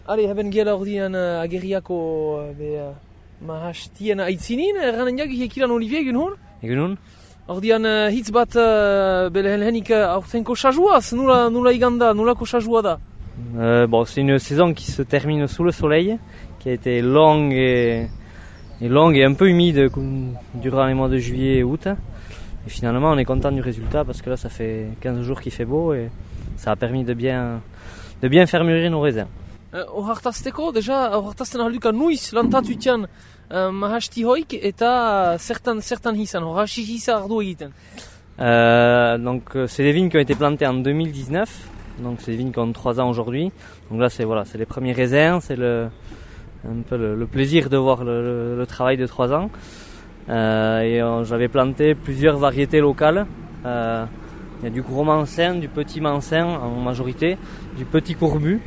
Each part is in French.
Allez, haben gela ordian ageriako mahastien aitzinin, erranen jak ekiran Olivier egun hon? Egun hon? Ordian hitz bat belhenik aurtenko sajuaz, nula iganda, nulako sajua da? C'est une saison qui se termine sous le soleil, qui a été longue et un peu humide durant les mois de juillet et août. Et finalement, on est content du résultat parce que là, ça fait 15 jours qu'il fait beau et ça a permis de bien faire mûrir nos raisins. Ohartazteko, deja, ohartazten ahalduka nuiz lantatuitean mahasti hoik eta zertan hizan, horasi hisa ardu egiten. Donc c'est des vignes qui ont été plantées en 2019, donc c'est des vignes qui ont 3 ans aujourd'hui. Donc là, c'est les premiers raisins, c'est un peu le plaisir de voir le travail de 3 ans. Et j'avais planté plusieurs variétés locales. Il y a du gros mansin, du petit mansin en majorité, du petit courbu.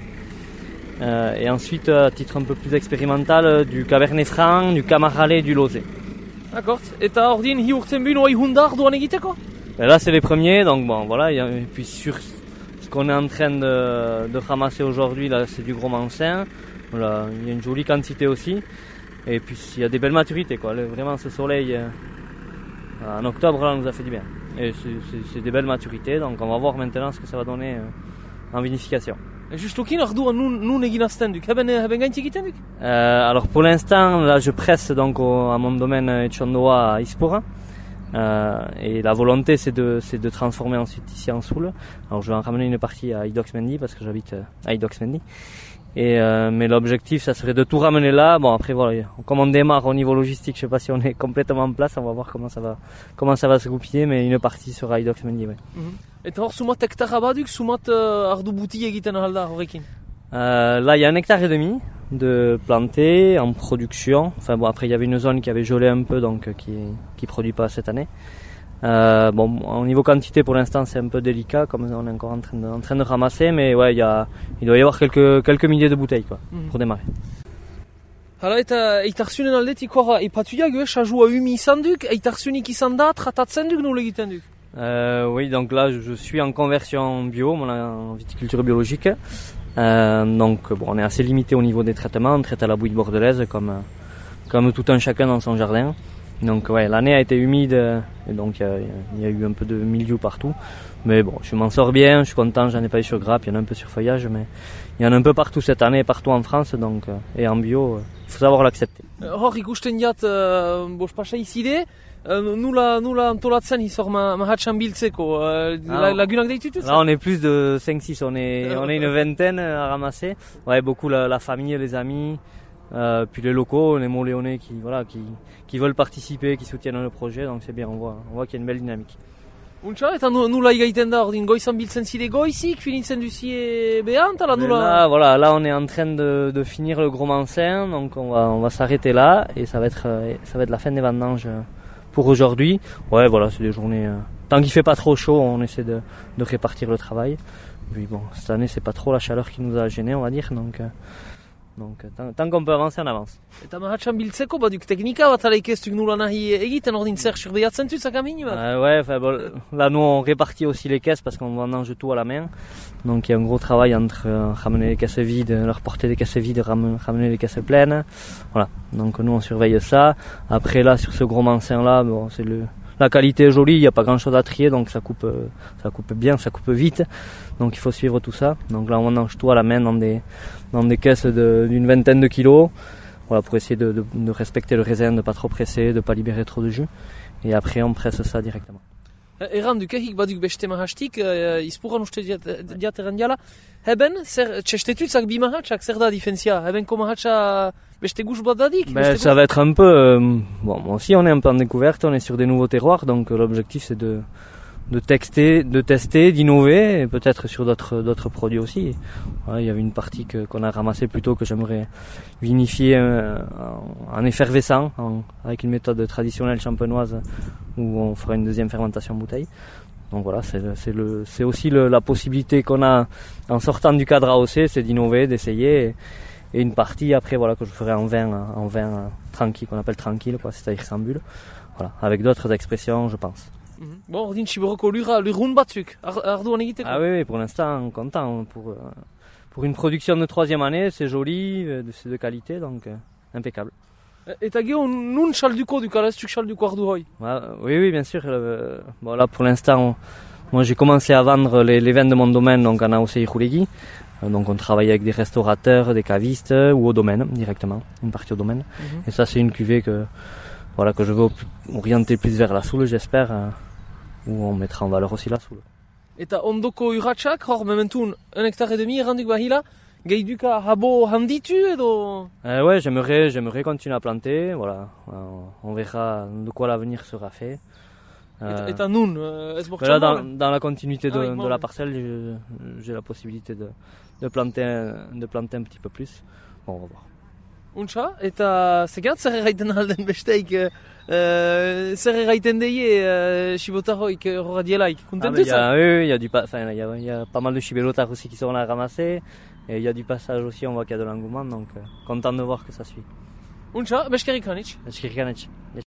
Et ensuite, à titre un peu plus expérimental, du cabernet franc, du camaralais et du lozé. D'accord. Eta ordin hi urten bun oi hundar doan egiteko? Et là, c'est les premiers, donc bon, voilà. Et puis sur ce qu'on est en train de ramasser aujourd'hui, là, c'est du gros mansin. Voilà, il y a une jolie quantité aussi. Et puis il y a des belles maturités, quoi. Vraiment, ce soleil en octobre là, nous a fait du bien. Et c'est des belles maturités, donc on va voir maintenant ce que ça va donner en vinification. Justukin arduan nun egin azten duk, haben gaintzi egiten duk? Alors pour l'instant, là je presse donc à mon domaine Etxondoa à Ispora. Et la volonté c'est de transformer ensuite ici en Soule. Alors je vais en ramener une partie à Idoxmendi parce que j'habite à Idoxmendi. Mais l'objectif ça serait de tout ramener là. Bon après voilà, comme on démarre au niveau logistique, je sais pas si on est complètement en place, on va voir comment ça va se goupiller, mais une partie sera Idoxmendi, ouais. Eta hor sumat hektara baduk, sumat ardu buti egiten ahalda horrekin? Là il y a 1,5 hectare de plantés en production. Enfin bon, après il y avait une zone qui avait gelé un peu, donc qui produit pas cette année. Bon, au niveau quantité pour l'instant c'est un peu délicat, comme on est encore en train de ramasser, mais ouais, il doit y avoir quelques milliers de bouteilles quoi, pour démarrer. Hala eta eitarzunen aldetik hor ipatuak sajua umi izan duk, eitarzunik izan da, tratatzen duk nola egiten duk? Oui, donc là je suis en conversion bio, en viticulture biologique. Donc bon, on est assez limité au niveau des traitements, on traite à la bouillie bordelaise comme tout un chacun dans son jardin. Donc ouais, l'année a été humide et donc il y a eu un peu de mildiou partout. Mais bon, je m'en sors bien, je suis content, j'en ai pas eu sur grappe, il y en a un peu sur feuillage, mais il y en a un peu partout cette année, partout en France, donc et en bio, il faut savoir l'accepter. Hor ikusten jat, bost pasa izide, nula antolatzen izor mahatxan biltzeko, lagunak deitutuz? Là on est plus de 5-6, on est une vingtaine à ramasser. Ouais, beaucoup la famille, les amis. Puis les locaux, les Montléonais qui veulent participer, qui soutiennent le projet, donc c'est bien, on voit qu'il y a une belle dynamique. Untsa, eta nula igaiten da, ordin goizan biltzen zide goizik, finitzen duzie behant, ala nula? Là on est en train de finir le gros mansin, donc on va s'arrêter là, et ça va être la fin des vendanges pour aujourd'hui. Ouais, voilà, c'est des journées, tant qu'il fait pas trop chaud, on essaie de répartir le travail. Puis bon, cette année c'est pas trop la chaleur qui nous a gênés, on va dire, donc tant qu'on peut avancer, on avance. Eta mahatxan biltzeko baduk teknika bat ala ikeztuk nula nahi egiten ordin zer surveiatzen dut amin bat? Ouais, enfin bon, là nous on répartit aussi les caisses parce qu'on vendange tout à la main. Donc il y a un gros travail entre ramener les caisses vides, leur porter des caisses vides, ramener les caisses pleines. Voilà, donc nous on surveille ça. Après là sur ce gros mansin là, bon, la qualité est jolie, il n'y a pas grand chose à trier, donc ça coupe bien, ça coupe vite. Donc il faut suivre tout ça. Donc là on mange tout à la main dans des caisses d'une vingtaine de kilos. Voilà, pour essayer de respecter le raisin, de ne pas trop presser, de ne pas libérer trop de jus. Et après on presse ça directement. Erran dukehik baduk beste mahastik, izpuran uste diat erran diala. Heben, txestetutzak bi mahatxak, zer da difentzia? Hebenko mahatxa beste guz bat dadik? Ça va être un peu... bon, aussi on est un peu en découverte, on est sur des nouveaux terroirs, donc l'objectif c'est de tester, d'innover, et peut-être sur d'autres produits aussi. Voilà, il y avait une partie qu'on a ramassée plus tôt que j'aimerais vinifier en effervescent, avec une méthode traditionnelle champenoise où on fera une deuxième fermentation en bouteille. Donc voilà, c'est aussi la possibilité qu'on a en sortant du cadre AOC, c'est d'innover, d'essayer. Et une partie après voilà que je ferai en vin tranquille, qu'on appelle tranquille, quoi, c'est-à-dire sans bulle. Voilà, avec d'autres expressions, je pense. Bon, ordin Chiboroko lurun batzuk, arduan egiteko? Ah oui, pour l'instant, content. Pour pour une production de 3e année, c'est joli, c'est de qualité, donc impeccable. Eta gero nun salduko du kalestuk salduko ardu hoi? Oui, bien sûr. Bon, là, pour l'instant, moi j'ai commencé à vendre les vins de mon domaine, donc en AOC Iroulegui. Donc on travaille avec des restaurateurs, des cavistes ou au domaine directement, une partie au domaine. Et ça c'est une cuvée que je veux orienter plus vers la Soule, j'espère, où on mettra en valeur aussi la Soule. Eta ondoko urratsak, hor mementun 1,5 hectare erranduk bahila, gehiduka habo handitu edo? Ouais, j'aimerais continuer à planter, voilà. On verra de quoi l'avenir sera fait. Eta nun, ez bortxan là, dans la continuité de la parcelle, j'ai la possibilité de planter un petit peu plus. Bon, on va voir. Untxa, eta zegat zer erraiten alden besteik, zer erraiten deie chibotaroik horradielaik, kontentu za? Oui, il y a pas mal de chibelotards aussi qui sont là à ramasser, et il y a du passage aussi, on voit qu'il y a de l'engouement, donc content de voir que ça suit. Untxa, beskerik hanitz. Beskerik hanitz.